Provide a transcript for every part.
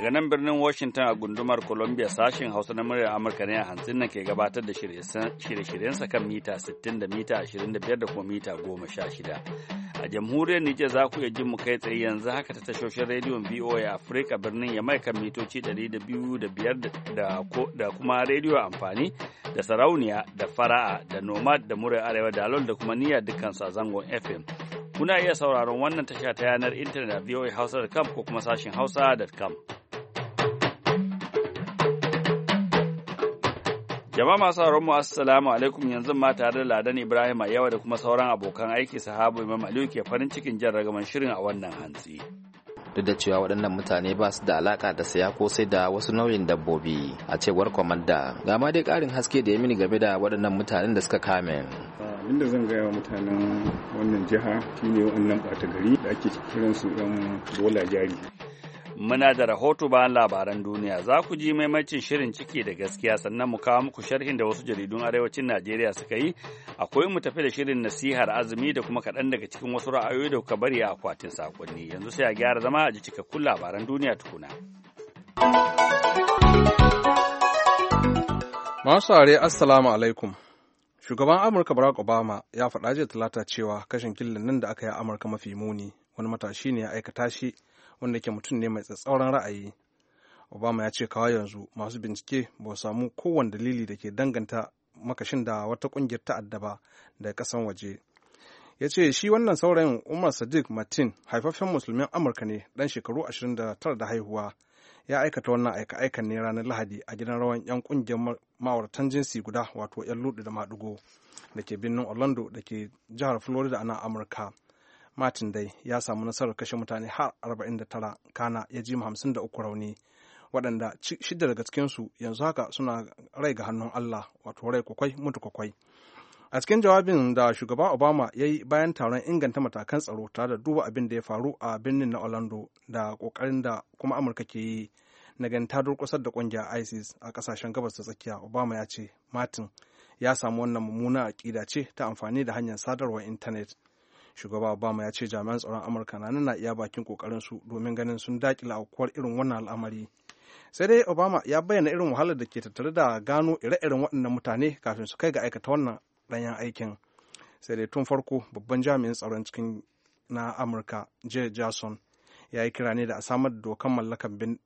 Daga nan birnin Washington a gundumar Columbia sashen Hausa na muryar Amurka ne a hantsin nan ke gabatar da shirye-shiryensa kan mita 60 da mita 25 da kuma mita 16. A jamhuriyar Nijar za ku iya jin mu kai tsaye yanzu haka ta tashoshin rediyon VOA Africa birnin Yamai kan mitoci 205 da kuma rediyo amfani da sarauniya da fara'a da nomad da muryar arewa da alol da kuma niyyar dukkansu a zangon FM. Kuna iya sauraron wannan tasha ta yanar intanet a voahausa.com ko kuma sashin hausa.com. Jama'a masu sauraron mu assalamu alaikum, yanzu ma tare da Ladan Ibrahim a yawa da kuma sauran abokan aiki sahabu Imam Aliyu ke farin cikin jan ragaman shirin a wannan hantsi. Duk da cewa waɗannan mutane ba su da alaka da saya ko sai da wasu nau'in dabbobi a cewar kwamanda, ga ma dai ƙarin haske da ya mini game da waɗannan mutanen da suka kame. Abinda zan gaya wa mutanen wannan jiha shine wannan ɓata gari da ake kiransu ɗan bola jari. Muna da rahoto bayan labaran duniya, za ku ji maimacin shirin ciki da gaskiya, sannan mu kawo muku sharhin da wasu jaridun arewacin Najeriya suka yi, akwai mu tafi da shirin nasihar azumi da kuma kaɗan daga cikin wasu ra'ayoyi da kuka bari a akwatin sakonni. Yanzu sai a gyara zama a ji cikakkun labaran duniya tukuna. Masu are assalamu alaikum. Shugaban Amurka Barack Obama ya faɗa jiya Talata cewa kashin killan nan da aka yi a Amurka mafi muni wani matashi ne ya aikata shi wanda ke mutum ne mai tsatsauran ra'ayi. Obama ya ce kawai yanzu masu bincike ba su samu kowane dalili da ke danganta makashin da wata ƙungiyar ta'adda ba daga ƙasan waje. Ya ce shi wannan saurayin Umar Sadiq Martin haifaffen musulmin Amurka ne ɗan shekaru 29 da haihuwa. Ya aikata wannan aika-aikan ne ranar Lahadi a gidan rawan 'yan ƙungiyar ma'auratan jinsi guda wato 'yan luɗu da maɗigo da ke birnin Orlando da ke jihar Florida a nan Amurka. Martin dai ya samu nasarar kashe mutane har 49 kana ya ji 53 rauni waɗanda 6 daga cikinsu yanzu haka suna rai ga hannun Allah wato rai kwakwai mutu kwakwai. A cikin jawabin da shugaba Obama ya yi bayan taron inganta matakan tsaro tare da duba abin da ya faru a birnin na Orlando da ƙoƙarin da kuma Amurka ke yi na ganin ta durƙusar da ƙungiyar ISIS a ƙasashen gabas ta tsakiya, Obama ya ce Martin ya samu wannan mummuna aƙida ce ta amfani da hanyar sadarwar intanet. Shugaba Obama ya ce jami'an tsaron Amurka na iya bakin ƙoƙarinsu domin ganin sun daƙile aukuwar irin wannan al'amari. Sai dai Obama ya bayyana irin wahalar da ke tattare da gano ire-iren waɗannan mutane kafin su kai ga aikata wannan ɗanyen aikin. Sai dai tun farko babban jami'in tsaron cikin na Amurka Jay Johnson ya yi kira ne da a samar da dokan mallakan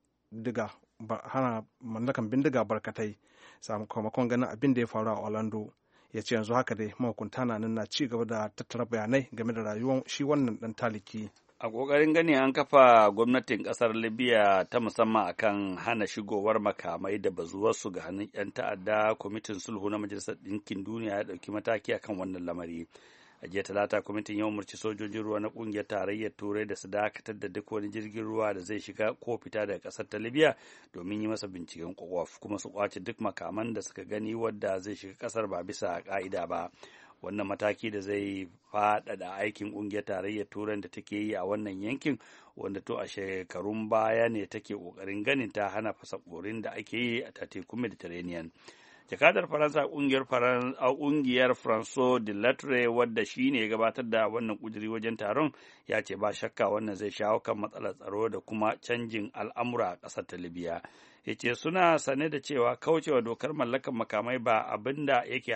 bindiga barkatai sakamakon ganin abin da ya faru a Orlando. Ya ce yanzu haka dai mahukunta na ci gaba da tattara bayanai game da rayuwar shi wannan ɗan taliki. A ƙoƙarin gani an kafa gwamnatin ƙasar Libya ta musamman akan hana shigowar makamai da bazuwarsu ga hannun 'yan ta'adda, kwamitin sulhu na Majalisar Ɗinkin Duniya ya ɗauki mataki akan wannan lamari. A jiya Talata, kwamitin ya umarci sojojin ruwa na ƙungiyar tarayyar Turai da su dakatar da duk wani jirgin ruwa da zai shiga ko fita daga ƙasar ta Libya domin yi masa binciken kwakwaf, kuma su kwace duk makaman da suka gani wadda zai shiga ƙasar ba bisa ƙa'ida ba. Wannan mataki da zai faɗaɗa aikin ƙungiyar tarayyar turai da take yi a wannan yankin, wanda to a shekarun baya ne take ƙoƙarin ganin ta hana fasakorin da ake yi a tekun Mediterranean. Jakadar Faransa a ƙungiyar François de Latre, wadda shi ne gabatar da wannan ƙuduri wajen taron, ya ce ba shakka wannan zai shawo kan matsalar tsaro da kuma canjin al'amura a ƙasar ta Libya. Ya ce suna sane da cewa kaucewa dokar mallakar makamai ba abin da yake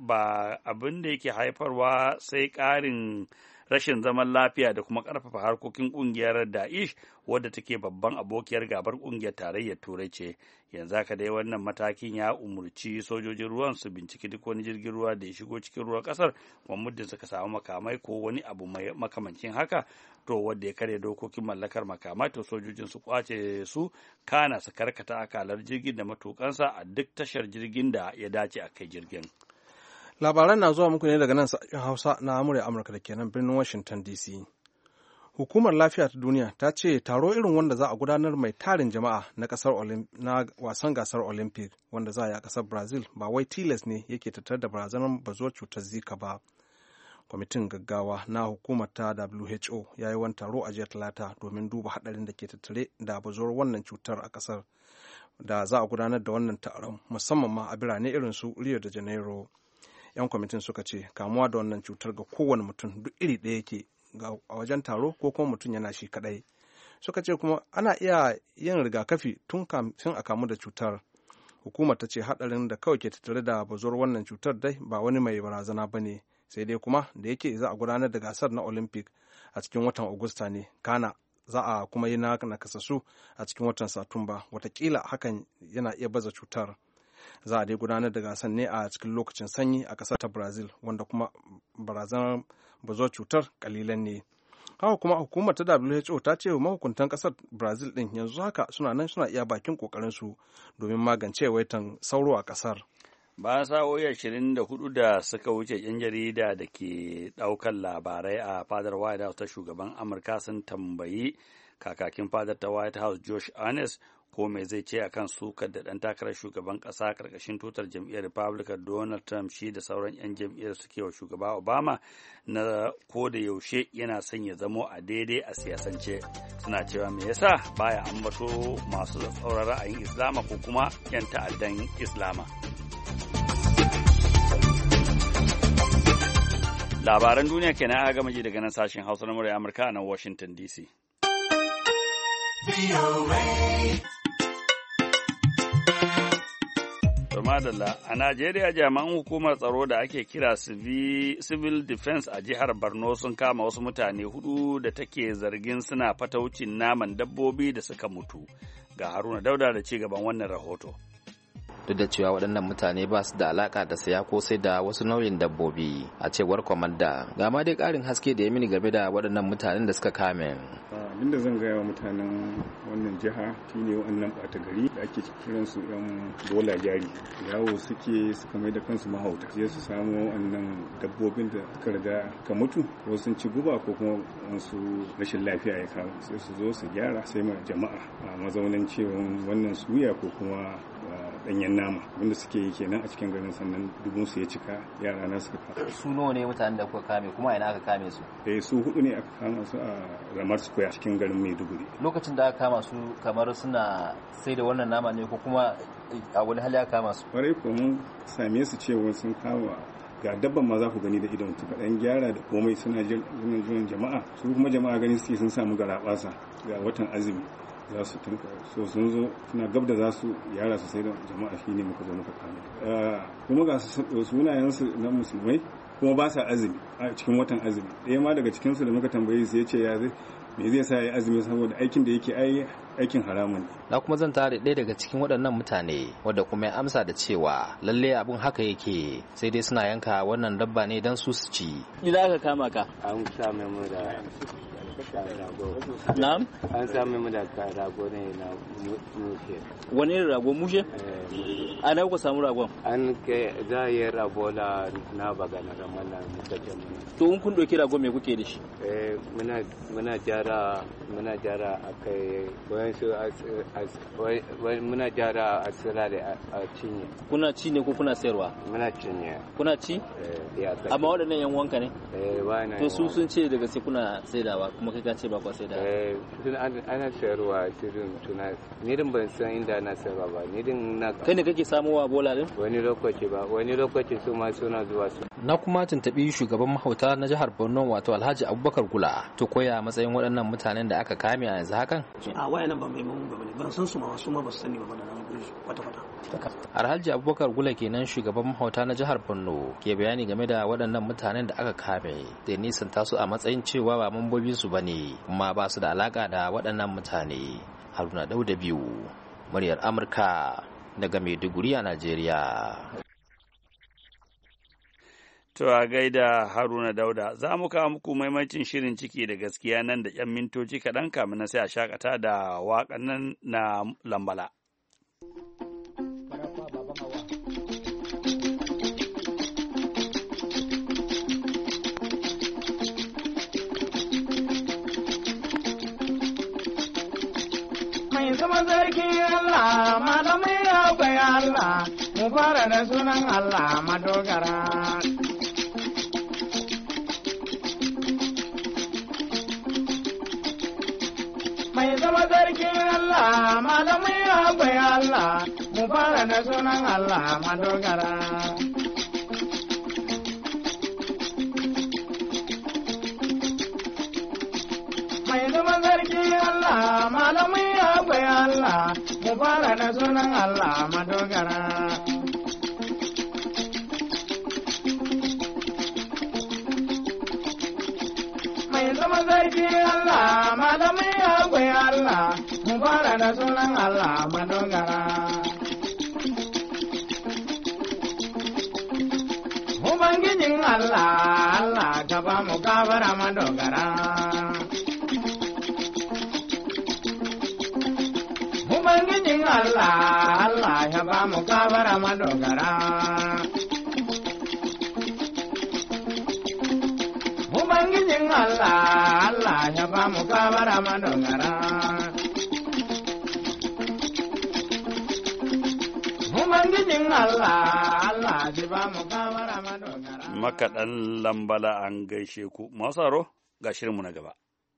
haifarwa sai ƙarin rashin zaman lafiya da kuma ƙarfafa harkokin ƙungiyar Daesh, wadda take babban abokiyar gabar ƙungiyar tarayyar Turai ce. Yanzu haka dai wannan matakin ya umurci sojojin ruwan su binciki duk wani jirgin ruwa da ya shigo cikin ruwan ƙasar, kuma muddin suka samu makamai ko wani abu mai makamancin haka, to wanda ya karya dokokin mallakar makamai, to sojojin su kwace su kana su karkata akalar jirgin da matukansa a duk tashar jirgin da ya dace a kai jirgin. Labaran na zuwa muku ne daga nan sashen Hausa na Amurka da ke nan birnin Washington DC. Hukumar Lafiya ta Duniya ta ce taro irin wanda za a gudanar mai tarin jama'a na wasan gasar Olympic wanda za a yi a ƙasar Brazil ba wai tilas ne yake tattare da barazanar bazuwar cutar Zika ba. Kwamitin gaggawa na hukumar ta WHO ya yi wani taro a jiya Talata domin duba haɗarin da ke tattare da bazuwar wannan cutar a ƙasar da za a gudanar da wannan taron musamman ma a birane irin su Rio de Janeiro. 'Yan kwamitin suka ce kamuwa da wannan cutar ga kowane mutum duk iri ɗaya yake a wajen taro ko kuma mutum yana shi kaɗai. suka ce kuma ana iya yin rigakafi tun kafin a kamu da cutar. Hukumar ta ce haɗarin da kawai ke tattare da bazuwar wannan cutar dai ba wani mai barazana ba ne, sai dai kuma da yake za a gudanar da gasar na Olympic a cikin watan Agusta ne, kana za a kuma yi na nakasassu a cikin watan Satumba, watakila hakan yana iya baza cutar. Za a dai gudanar da gasar ne a cikin lokacin sanyi a ƙasar ta Brazil, wanda kuma barazanar bazuwar cutar kalilan ne. Haka kuma hukumar ta WHO ta ce mahukuntan ƙasar Brazil ɗin yanzu haka suna iya bakin ƙoƙarinsu domin magance yawaitan sauro a ƙasar. Bayan sa'o'i 24 da suka wuce, 'yan jarida da ke ɗaukar labarai a fadar White House ta shugaban Amurka sun tambayi kakakin fadar ta White House Josh Earnest ko me zai ce akan sukar da ɗan takarar shugaban ƙasa ƙarƙashin tutar jam'iyyar Republican Donald Trump shi da sauran 'yan jam'iyyar suke wa shugaba Obama na ko da yaushe yana son ya zamo a daidai a siyasance. Suna cewa me yasa baya ambato masu tsauran ra'ayin Islama ko kuma 'yan ta'addan Islama. Labaran duniya kenan aka gama ji daga nan sashen Hausa na murya Amurka na Washington DC. Madalla, a Najeriya jami'an hukumar tsaro da ake kira Civil Defense a jihar Borno sun kama wasu mutane 4 da take zargin suna fataucin naman dabbobi da suka mutu. Ga Haruna Dauda da ci gaban wannan rahoto. Duk da cewa waɗannan mutane ba su da alaka da saya ko sai da wasu nau'in dabbobi a cewar kwamanda, ga ma dai ƙarin haske da ya mini game da waɗannan mutanen da suka kame. Abinda zan gaya wa mutanen wannan jiha shine wannan ɓata gari da ake kiran su yan bola jari, yawo suka mai da kansu mahauta, sai su samu wannan dabbobin da suka riga ka mutu ko sun ci guba ko kuma wasu rashin lafiya ya kawo, sai su zo su gyara sai ma jama'a a mazaunin cewa wannan suya ko kuma danyen nama wanda suke yi kenan a cikin garin, sannan dubun su ya cika, yara na suka kawo. Su nawa ne mutanen da kuka kame kuma ina aka kame su? Su 4 ne aka kama su a Ramar Square cikin garin Maiduguri. Lokacin da aka kama su kamar suna sai da wannan nama ne ko kuma a wani hali aka kama su? Kwarai ko mun same su cewa sun kama ga dabban ma za ku gani da idon su kaɗan gyara da komai suna jiran jama'a, su kuma jama'a gani suke sun samu garaɓasa ga watan azumi za su tunka, so sun zo suna gab da za su yara su sai da jama'a shi ne muka zo muka kame. Kuma ga sunayensu na musulmai kuma ba sa azumi a cikin watan azumi. Ɗaya ma daga cikinsu da muka tambaye su ya ce ya zai me zai sa ya azumi saboda aikin da yake aikin haramun ne. Na kuma zan tare ɗaya daga cikin waɗannan mutane wadda kuma ya amsa da cewa lalle abun haka yake, sai dai suna yanka wannan dabba ne don su ci. Idan aka kama ka? An same mu da rago. Na'am? An same mu da rago ne na mushe. Wani rago mushe? A na ku samu ragon? An ke za a yi rago na bagana da mallan muka ce mu. To in kun ɗauki rago me kuke da shi? Muna jara akai muna jara a sirare a cinye. Kuna ci ne ko kuna sayarwa? Muna cinye. Kuna ci? Amma waɗannan yan wanka ne? Ba to su sun ce daga sai kuna saidawa kuma kai ka ce ba kwa saidawa? Tun ana sayarwa cikin tuna ni din ban san inda ana sayarwa ba, ni din na. Kai ne kake samowa bola din? Wani lokaci su ma suna zuwa su. Na kuma tuntabi shugaban mahauta na jihar Borno wato Alhaji Abubakar Gula to koya matsayin waɗannan mutanen da aka kame a yanzu hakan? A wayannan ba mai mamun gaba ne, ban san su ma wasu ma ba su sani ba da nan gurin kwata-kwata. Alhaji Abubakar Gula kenan shugaban mahauta na jihar Borno ke bayani game da waɗannan mutanen da aka kame da nisan tasu a matsayin cewa ba mambobin su bane kuma ba su da alaka da waɗannan mutane. Haruna Dauda biyu, muryar Amurka daga Maiduguri a Najeriya. To a gaida Haruna Dauda, za mu kawo muku maimacin shirin ciki da gaskiya nan da 'yan mintoci kaɗan kamin na sai a shakata da waƙan nan na Lambala. Mai zama zarki Allah, malamai akwai Allah, mu fara da sunan Allah madogara. Mai zama sarki Allah, malamai akwai Allah, mu fara da sunan Allah madogara. Mai zama sarki Allah, fara da sunan Allah madogara. Mai zama sarki Allah, malamai akwai Allah, mu fara da sunan Allah madogara. Ubangijin Allah, Allah ka ba mu gabara madogara. Ubangijin Allah, Allah ya ba mu gabara madogara. Ubangijin Allah, Allah ya ba mu gabara madogara. Ubangijin Allah, Allah ya ba mu gabara madogara. Makaɗan Lambala an gaishe ku. Masu haro ga shirinmu na gaba.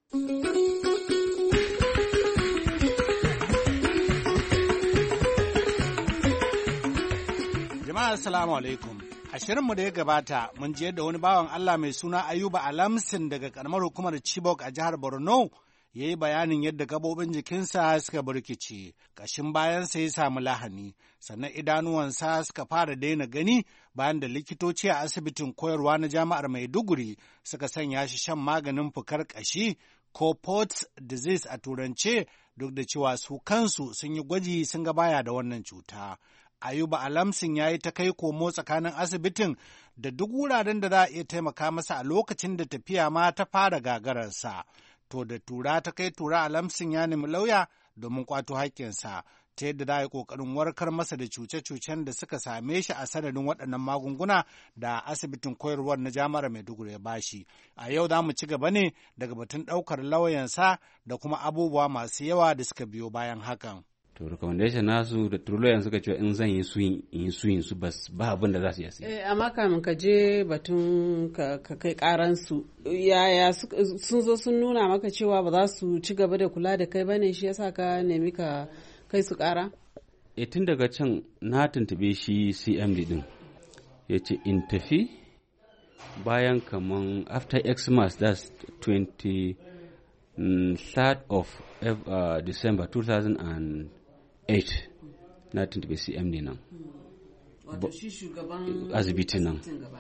Jama'a assalamu alaikum. A shirinmu da ya gabata mun ji yadda wani bawan Allah mai suna Ayuba Alamsin daga karamar hukumar Chibok a jihar Borno ya yi bayanin yadda gabobin jikinsa suka burkice, ƙashin bayansa ya samu lahani, sannan idanuwansa suka fara daina gani bayan da likitoci a asibitin koyarwa na jami'ar Maiduguri suka sanya shi shan maganin fukar ƙashi ko Pott's disease a turance, duk da cewa su kansu sun yi gwaji sun ga baya da wannan cuta. Ayuba Alamsin ya yi ta kai komo tsakanin asibitin da duk wuraren da za a iya taimaka masa a lokacin da tafiya ma ta fara gagararsa. To da tura ta kai tura Alamsin ya nemi lauya domin kwato haƙƙinsa ta yadda za a yi ƙoƙarin warkar masa da cuce-cucen da suka same shi a sanadin waɗannan magunguna da asibitin koyarwar na jami'ar Maiduguri ya bashi. A yau za mu ci gaba ne daga batun ɗaukar lauyansa da kuma abubuwa masu yawa da suka biyo bayan hakan. To recommendation nasu da turloyan suka ce in zan yi suyin su ba abin da za su yi. Amma kamin ka je batun ka kai karansu yaya sun zo sun nuna maka cewa ba za su ci gaba da kula da kai bane shi yasa ka nemi ka kai su kara? Tun daga can na tuntube shi CMD din ya ce in tafi bayan kaman after Xmas that's 23rd of December 2008 na tuntube CMD nan. Wato shi shugaban asibiti nan.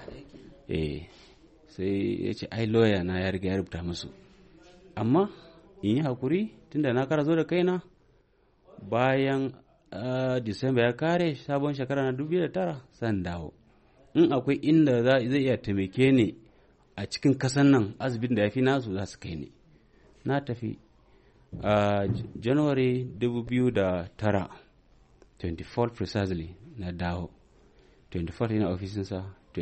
Sai ya ce ai lawyer na ya riga ya rubuta musu. Amma in yi hakuri tunda na kara zo da kaina bayan Disamba ya kare sabon shekara na 2009 san dawo. In akwai inda zai iya taimake ni a cikin kasan nan asibitin da ya fi nasu za su kai ni. Na tafi January 2009 24 precisely na dawo 24 ina ofisinsa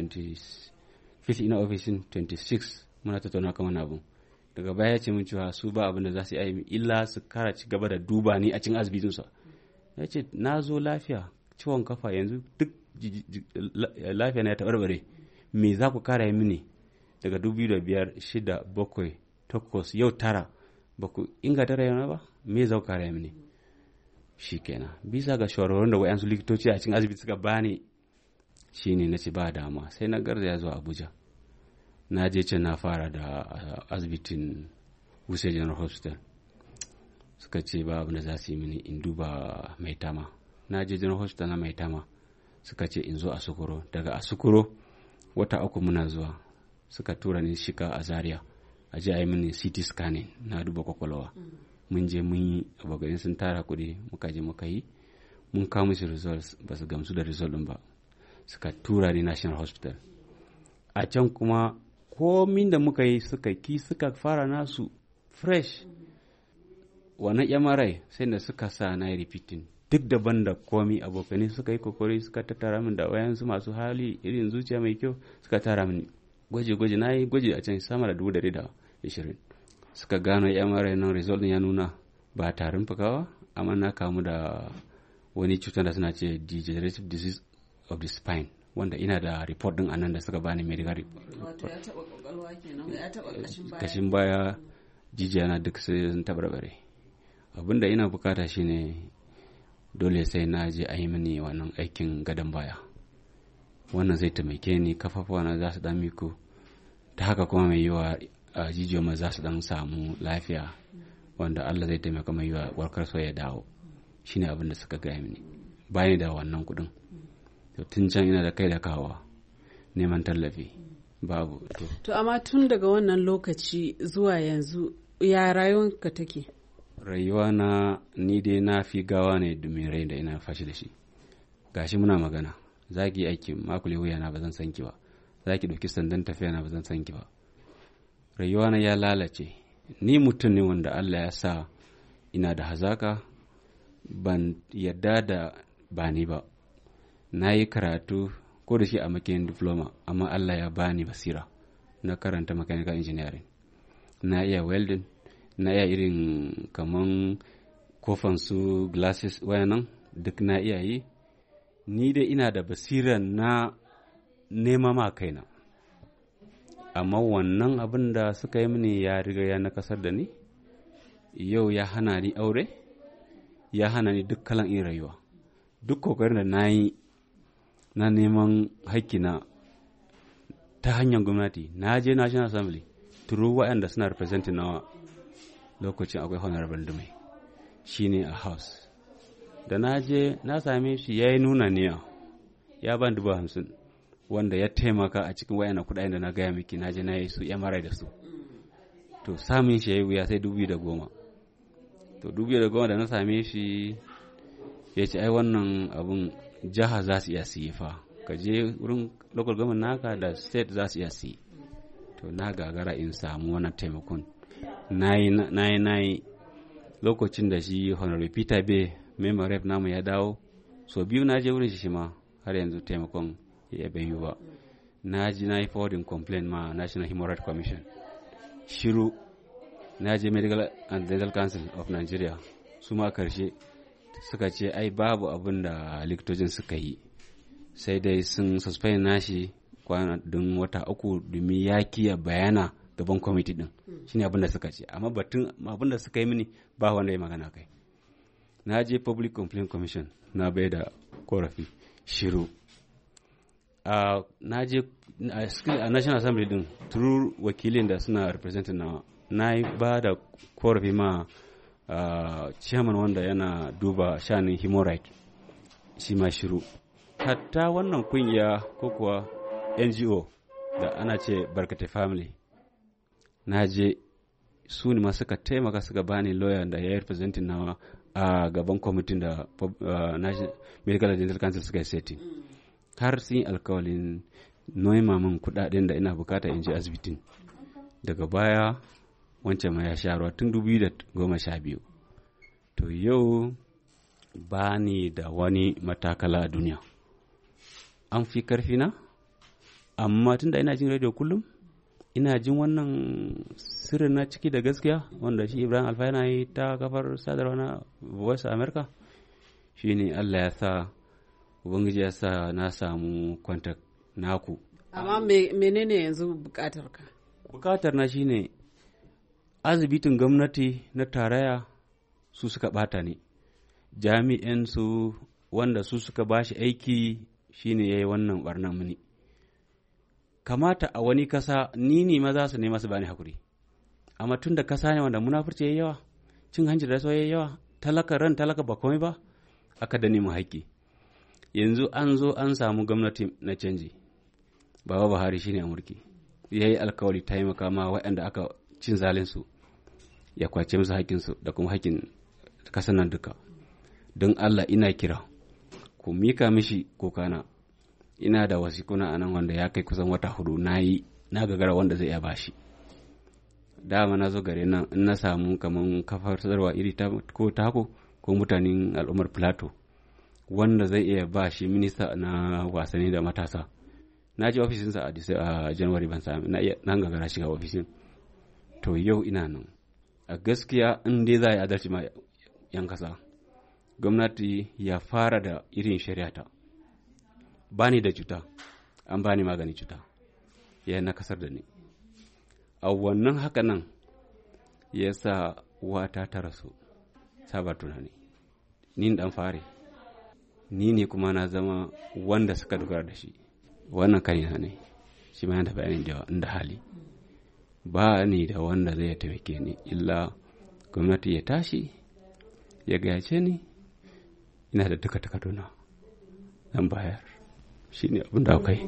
25 ina ofisin 26 muna tattauna kan wani abu daga baya ce mun cewa su ba abin da za su yi illa su kara ci gaba da duba ni a cikin asibitinsa. Ya ce na zo lafiya ciwon kafa yanzu duk lafiya na ya taɓarɓare me za ku kara yi mini daga 2005 6 7 8 yau 9 ba ku inganta rayuwa ba me za ku kara yi mini shi kenan bisa ga shawarwarin da wayansu likitoci a cikin asibiti suka bani shine na ce ba dama sai na garzaya zuwa Abuja na je can na fara da asibitin Wuse General Hospital suka ce ba abin da za su yi mini in duba Maitama na je General Hospital na Maitama suka ce in zo a Sukuro daga Asukuro wata 3 muna zuwa suka tura ni shika a Zaria a je a yi mini CT scanning na duba kwakwalwa mun je mun yi abokan sun tara kuɗi muka je muka yi mun kawo musu results ba su gamsu da result ɗin ba suka tura ni National Hospital a can kuma komin da muka yi suka fara nasu fresh wannan MRI sai da suka sa na yi repeating duk daban da komi abokanai suka yi kokari suka tattara min da wayansu masu hali irin zuciya mai kyau suka tara min gwaje na yi gwaje a can sama da 120 suka gano MRI nan result ya nuna ba tarin fukawa amma na kamu da wani cutar da suna ce degenerative disease of the spine wanda ina da report din anan da suka bani medical report. Wato ya taba kokalwa kenan ya taba kashin baya jijiya na duk sai sun tabarbare abinda ina bukata shine dole sai na je a yi mini wannan aikin gadon baya wannan zai taimake ni kafafuwa na za su dan miko ta haka kuma mai yiwa jijiyoyi za su dan samu lafiya wanda Allah zai taimaka mai yiwa warkar so ya dawo shine abin da suka gaya mini. Bani da wannan kuɗin, to tun can ina da kai da kawa neman tallafi babu. To amma tun daga wannan lokaci zuwa yanzu ya rayuwarka take? Rayuwa na ni dai na fi gawa ne domin rai da ina fashi da shi. Gashi muna magana, za ki yi aiki makule wuya na ba zan san ki ba, za ki ɗauki sandan tafiya na ba zan san ki ba. Rayuwa na ya lalace. Ni mutum ne wanda Allah ya sa ina da hazaka, ban yadda da bani ba. Na yi karatu ko da shi a makayin diploma, amma Allah ya bani basira na karanta mechanical engineering. Na iya welding, na iya irin kaman kofan su glasses wayanan duk na iya yi. Ni dai ina da basira na nema ma kaina, amma wannan abin da suka yi mini ya riga ya nakasar da ni. Yau ya hana ni aure, ya hana ni duk kalan in rayuwa. Duk kokarin da na yi na neman hakkina ta hanyar gwamnati, na je National Assembly turu waɗanda suna representing nawa lokacin akwai Honorable Dumai shi ne a House. Da na je na same shi ya yi nuna niya, ya ban 50,000 wanda ya taimaka a cikin wayannan kuɗaɗen da na gaya miki, na je na yi su MRI da su. To samun shi ya yi wuya sai 2010. To 2010 da na same shi ya ce ai wannan abun jiha za su iya siye fa, ka je wurin local government naka da state za su iya siye. To na gagara in samu wannan taimakon. Na yi lokacin da shi Honorable Peter Bay member rep namu ya dawo, so biyu na je wurin shi ma har yanzu taimakon ya bayu ba. Na ji na yi forwarding complaint ma National Human Rights Commission, shiru. Na je Medical and Dental Council of Nigeria, su ma karshe suka ce ai babu abin da likitocin suka yi, sai dai sun suspend nashi don wata 3 domin ya kiya bayana gaban kwamiti din. Shine abin da suka ce, amma batun abin da suka yi mini ba wanda ya magana kai. Na je Public Complaint Commission na bai da korafi, shiru. Na je a National Assembly din through wakilin da suna representing na yi ba da korafi ma chairman wanda yana duba shanin human right, shi ma shiru. Hatta wannan kungiya ko kuwa NGO da ana ce Barkate Family, na je su ne ma suka taimaka suka bani lawyer da ya yi representing nawa a gaban kwamitin da National Medical and Dental Council suka yi setting. Har sun yi alkawalin noima min kudaden da ina bukata in je asibitin. Daga baya wancan ma ya sha ruwa tun 2012. To yau ba ni da wani matakala a duniya. An fi karfina, amma tun da ina jin radio kullum, ina jin wannan sirrin na ciki da gaskiya wanda shi Ibrahim Alfa yana yi ta kafar sadarwa na Voice America, shi ne Allah ya sa, Ubangiji ya sa na samu contact naku. Amma menene yanzu bukatarka? Bukatar na shine asibitin gwamnati na tarayya su suka bata ni, jami'an su wanda su suka bashi aiki shine yayi wannan barnan mini. Kamata a wani kasa ni ne maza su nema su bani hakuri, amma tun da kasa ne wanda munafurci yayi yawa, cin hanci da yayi yawa, talaka ba komai ba, aka dani mu haƙƙi. Yanzu an zo an samu gwamnati na canji, Baba Buhari shine a mulki, yayi alkawari taimaka ma waɗanda aka cin zalinsu, ya kwace musu haƙƙinsu da kuma haƙƙin kasan nan duka. Don Allah ina kira ku mika mishi kokana. Ina da wasikuna a nan wanda ya kai kusan wata 4 na gagara wanda zai iya bashi. Dama na zo gare nan in na samu kaman kafar sadarwa iri ta ko tako ko mutanen al'ummar Plateau wanda zai iya bashi minista na wasanni da matasa. Na je ofisinsa a January ban sami na gagara shiga ofishin. To yau ina nan. A gaskiya in dai za a yi adalci ma 'yan kasa, gwamnati ya fara da irin shari'ata. Bani da cuta, an bani magani cuta, ya na kasar da ni. A wannan haka nan ya sa wata ta rasu, sabar tunani. Ni dan fare, ni ne kuma na zama wanda suka dogara da shi. Wannan kanina ne, shi ma yana bayanin da inda hali. Ba ni da wanda zai taimake ni illa gwamnati ya tashi ya gayace ni ina da duka takarduna zan bayar, shi ne abin da akwai.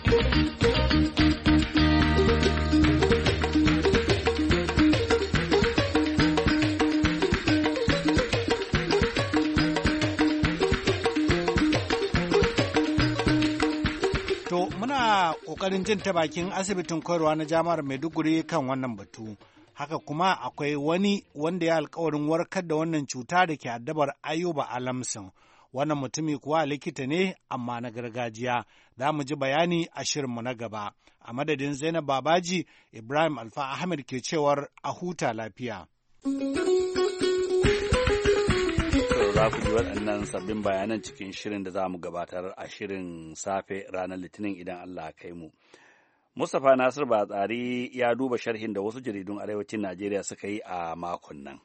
To muna ƙoƙarin jin ta bakin asibitin koyarwa na jami'ar Maiduguri kan wannan batu. Haka kuma akwai wani wanda ya alkawarin warkar da wannan cuta da ke addabar Ayuba Alamsin. Wannan mutumi kuwa likita ne amma na gargajiya. Za mu ji bayani a shirinmu na gaba. A madadin Zainab Babaji, Ibrahim Alfa Ahmed ke cewar a huta lafiya. Za ku ji waɗannan sabbin bayanan cikin shirin da za mu gabatar a shirin safe ranar Litinin idan Allah kai mu. Mustapha Nasir Batsari ya duba sharhin da wasu jaridun arewacin Najeriya suka yi a makon nan.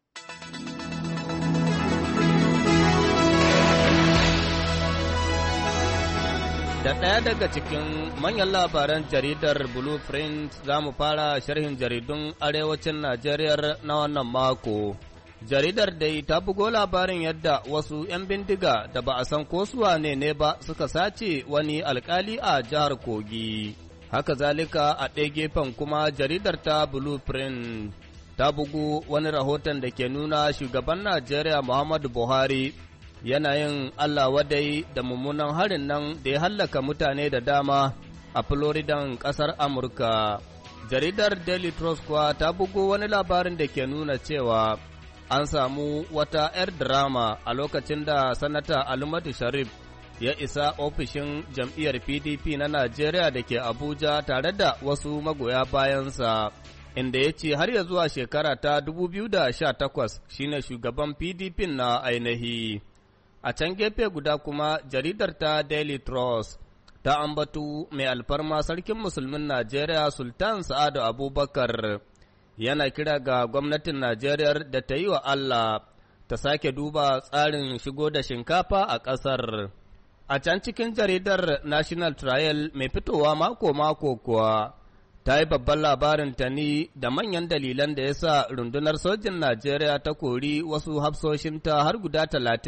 Da ɗaya daga cikin manyan labaran jaridar Blueprint za mu fara sharhin jaridun arewacin Najeriya na wannan mako. Jaridar dai ta bugo labarin yadda wasu 'yan bindiga da ba a san ko su wane ne ba suka sace wani alkali a jihar Kogi. Haka zalika a ɗaya gefen kuma jaridar ta Blueprint ta bugu wani rahoton da ke nuna shugaban Najeriya Muhammadu Buhari yana yin Allah wadai da mummunan harin nan da ya hallaka mutane da dama a Floridan ƙasar Amurka. Jaridar Daily Trust kuwa ta bugu wani labarin da ke nuna cewa an samu wata 'yar drama a lokacin da Sanata Alimadu Sharif ya isa ofishin jam'iyyar PDP na Najeriya da ke Abuja tare da wasu magoya bayansa, inda ya ce har ya zuwa shekara ta 2018 shine shugaban PDP na ainihi. A can gefe guda kuma jaridar ta Daily Trust ta ambatu mai alfarma sarkin musulmin Najeriya Sultan Sa'adu Abubakar yana kira ga gwamnatin Najeriya da ta yi wa Allah ta sake duba tsarin shigo da shinkafa a ƙasar. A can cikin jaridar National Trial mai fitowa mako-mako kuwa ta yi babban labarin ta ni da manyan dalilan da ya sa rundunar sojin Najeriya ta kori wasu hafsoshinta har guda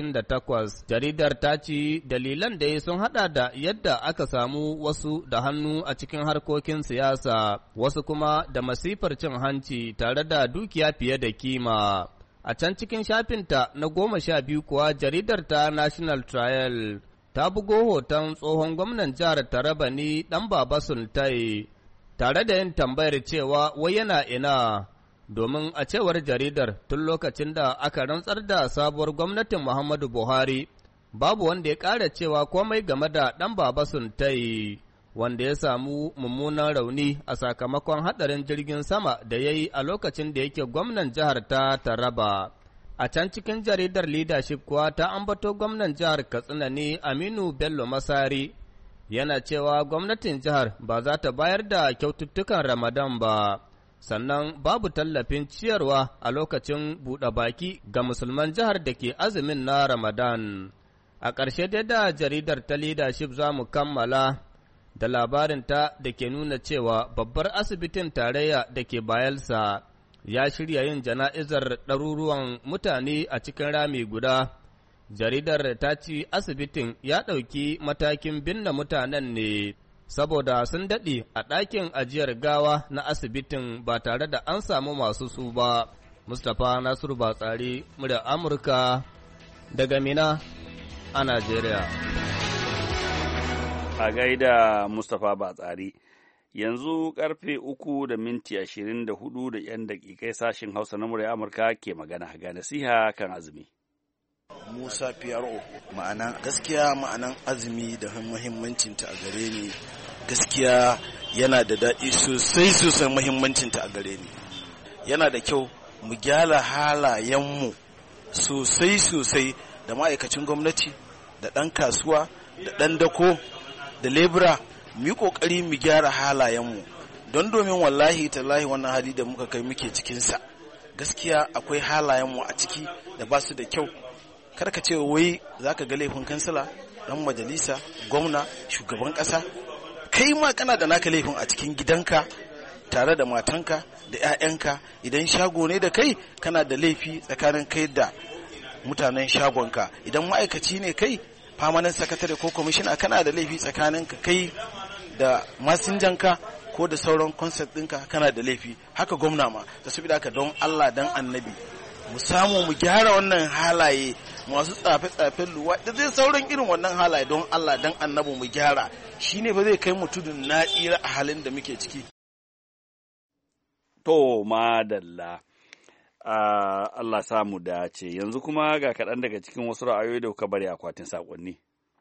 38. Jaridar ta ce dalilan da sun hada da yadda aka samu wasu da hannu a cikin harkokin siyasa, wasu kuma da masifar cin hanci tare da dukiya fiye da kima. A can cikin shafinta na 12 kuwa jaridar ta National Trial ta bugo hoton tsohon gwamnan jihar Taraba ne ɗan Baba Sultai, tare da yin tambayar cewa wai yana ina, domin a cewar jaridar tun lokacin da aka rantsar da sabuwar gwamnatin Muhammadu Buhari, babu wanda ya ƙara cewa komai game da ɗan Baba Sultai, wanda ya samu mummunan rauni a sakamakon haɗarin jirgin sama da ya yi a lokacin da yake gwamnan jihar ta Taraba. A can cikin jaridar Leadership kuwa ta ambato gwamnan jihar Katsina ne Aminu Bello Masari, yana cewa gwamnatin jihar ba za ta bayar da kyaututtukan Ramadan ba, sannan babu tallafin ciyarwa a lokacin buɗe baki ga musulman jihar da ke azumin na Ramadan. A ƙarshe dai da jaridar ta Leadership za mu kammala da labarinta da ke nuna cewa babbar asibitin tarayya da ke Bayelsa ya shirya yin jana'izar ɗaruruwan mutane a cikin rami guda. Jaridar ta ce asibitin ya ɗauki matakin binne mutanen ne saboda sun daɗe a ɗakin ajiyar gawa na asibitin ba tare da an samu masu su ba. Mustapha Nasiru Batsari, murya Amurka daga Mina a Najeriya. A gaida Mustapha Batsari. Yanzu karfe 3:24 da 'yan daƙiƙai sashen Hausa na murya Amurka ke magana ga nasiha kan azumi. Musa PRO, ma'anan gaskiya ma'anan azumi da muhimmancinta a gare ni, gaskiya yana da daɗi sosai muhimmancinta a gare ni. Yana da kyau mu gyara halayenmu sosai da ma'aikacin gwamnati, da ɗan kasuwa, da ɗan dako, da lebura. Mu yi ƙoƙari mu gyara halayenmu don domin wallahi tallahi wannan hali da muka kai muke cikinsa, gaskiya akwai halayenmu a ciki da ba su da kyau. Karka ce wai za ka ga laifin kansila, ɗan majalisa, gwamna, shugaban ƙasa, kai ma kana da naka laifin a cikin gidanka tare da matanka da 'ya'yanka. Idan shago ne da kai kana da laifi tsakanin kai da mutanen shagonka. Idan ma'aikaci ne kai permanent secretary ko commissioner, kana da laifi tsakaninka kai da masinjanka ko da sauran concept ɗinka, kana da laifi. Haka gwamna ma, ta saboda haka don Allah dan annabi mu samu mu gyara wannan halaye masu tsafe-tsafen luwa da zai sauran irin wannan halaye, don Allah dan annabi mu gyara, shine ba zai kai mu tudun na tsira a halin da muke ciki. To madalla, Allah samu dace. Yanzu kuma ga kaɗan daga cikin wasu ra'ayoyi da kuka bari akwatin saƙonni.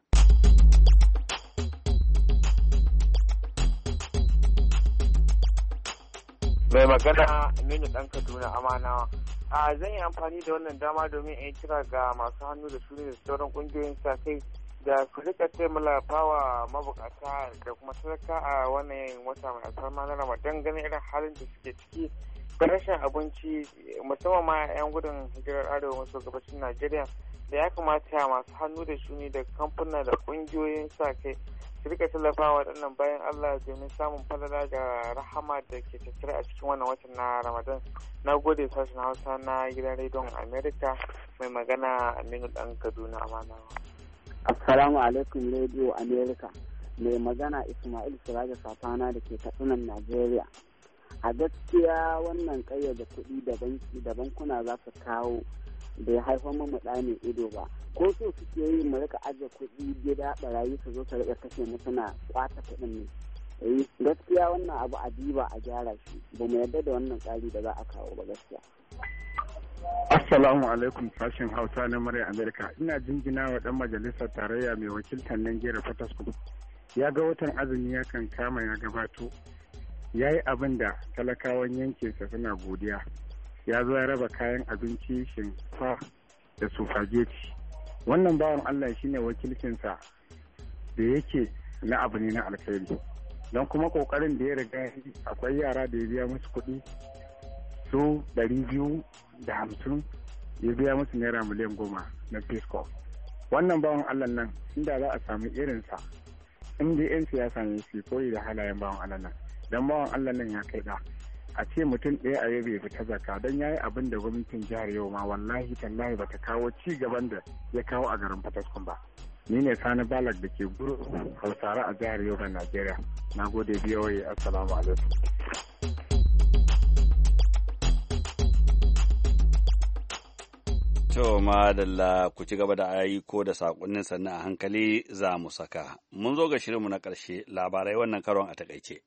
Mai magana Aminu ɗan Kaduna Amanawa. Zan yi amfani da wannan dama domin in kira ga masu hannu da shuni da sauran ƙungiyoyin sa kai da su rika taimakawa mabukata da kuma talaka a wannan wata mai alfarma na Ramadan, ganin irin halin da suke ciki da rashin abinci, musamman ma 'yan gudun hijirar arewa maso gabashin Najeriya, da ya kamata masu hannu da shuni da kamfuna da ƙungiyoyin sa kai su rika tallafawa waɗannan bayan Allah domin samun falala da rahama da ke tattare a cikin wannan watan na Ramadan. Na gode sashen Hausa na gidan rediyon Amerika, mai magana Aminu ɗan Kaduna Amanawa. Assalamu alaikum Radio America, mai magana Ismail Siraja Safana da ke Katsinan Najeriya. A gaskiya wannan ƙayyade kuɗi da bankuna za su kawo bai haifar mu ɗa mai ido ba, ko so suke yi mu rika ajiye kuɗi gida barayi su zo su rika kashe mu suna kwata kuɗin ne. Gaskiya wannan abu a diba a gyara shi, ba mu yarda da wannan tsari da za a kawo ba gaskiya. Assalamu alaikum sashen Hausa na murya Amerika. Ina jingina wa ɗan majalisar tarayya mai wakiltar Najeriya Fataskum. Ya ga watan azumi ya kan kama ya gabato. Ya yi abin da talakawan yankinsa suna godiya. Ya zo ya raba kayan abinci, shinkafa da sufageti. Wannan bawan Allah shine wakilcinsa da yake na abu ne na alkhairi. Don kuma kokarin da ya riga akwai yara da ya biya musu kuɗi su 250, ya biya musu naira miliyan 10 na Fisco. Wannan bawan Allah nan inda za a samu irinsa, inda 'yan siyasa ne su koyi da halayen bawan Allah nan. Don bawan Allah nan ya kai da a ce mutum ɗaya a yau bai fita zakka, don ya yi abin da gwamnatin jihar yau ma wallahi tallahi bata kawo ci gaban da ya kawo a garin Fataskun ba. Ni ne Sani Balak da ke guru Hausare a jihar Yobe, Najeriya. Na gode BOA. Assalamu alaikum. To madalla, ku ci gaba da aiko da sakonnin sannan a hankali za mu saka. Mun zo ga shirinmu na ƙarshe, labarai wannan karon a takaice.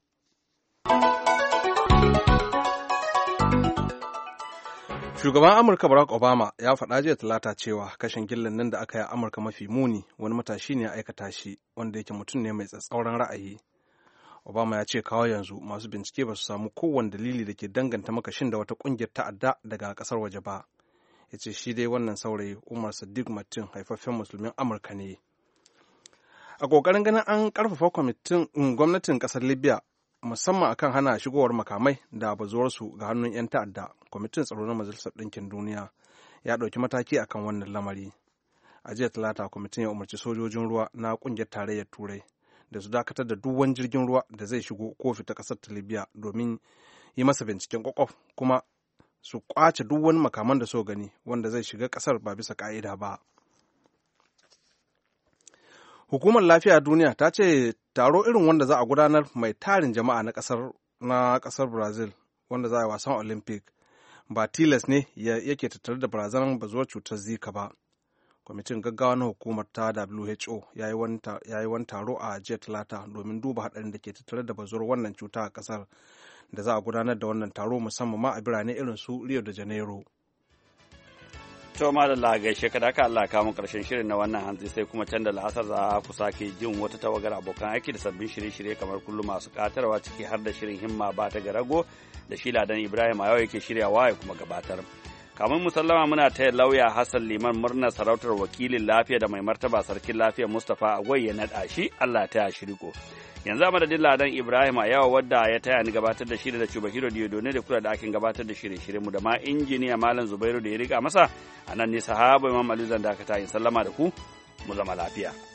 Shugaban Amurka Barack Obama ya faɗa jiya Talata cewa kashin gillan nan da aka yi a Amurka mafi muni wani matashi ne ya aikata shi, wanda yake mutum ne mai tsatsauran ra'ayi. Obama ya ce kawo yanzu masu bincike ba su samu kowane dalili da ke danganta makashin da wata ƙungiyar ta'adda daga ƙasar waje ba. Ya ce shi dai wannan saurayi Umar Sadiq Martin haifaffen musulmin Amurka ne. A ƙoƙarin ganin an ƙarfafa gwamnatin ƙasar Libya musamman akan hana shigowar makamai da bazuwarsu ga hannun 'yan ta'adda, kwamitin tsaro na Majalisar Ɗinkin Duniya ya ɗauki mataki akan wannan lamari. A jiya Talata, kwamitin ya umarci sojojin ruwa na ƙungiyar tarayyar Turai da su dakatar da duk wani jirgin ruwa da zai shigo ko fita ƙasar ta Libya domin yi masa binciken ƙwaƙwaf, kuma su ƙwace duk wani makaman da so gani wanda zai shiga ƙasar ba bisa ƙa'ida ba. Hukumar Lafiya Duniya ta ce taro irin wanda za a gudanar mai tarin jama'a na ƙasar Brazil wanda za a yi wasan Olympic ba tilas ne yake tattare da barazanar bazuwar cutar Zika ba. Kwamitin gaggawa na hukumar ta WHO ya yi wani taro a jiya Talata domin duba haɗarin da ke tattare da bazuwar wannan cuta a ƙasar, da za a gudanar da wannan taro musamman ma a birane irin su Rio de Janeiro. To madalla, gaishe ka da aka Allah kamun karshen shirin na wannan hantsi, sai kuma can da la'asar za ku sake jin wata tawagar abokan aiki da sabbin shirye-shirye kamar kullum masu katarwa, ciki har da shirin himma ba ta garago da shi Ladan Ibrahim a yau yake shiryawa ya kuma gabatar. Kamun musallama muna taya lauya Hassan Liman murnar sarautar wakilin lafiya da mai martaba sarkin lafiya Mustapha Agwai ya naɗa shi, Allah ta ya shiriko. Yanzu a madadin Ladan Ibrahim a yawa wadda ya taya ni gabatar da shiri da Chubahiro Diodone da kula da akin gabatar da shirye-shirye mu da ma injiniya Malam Zubairu da ya riga masa, a nan ne sahaba Imam Ali zan dakata in sallama da ku, mu zama lafiya.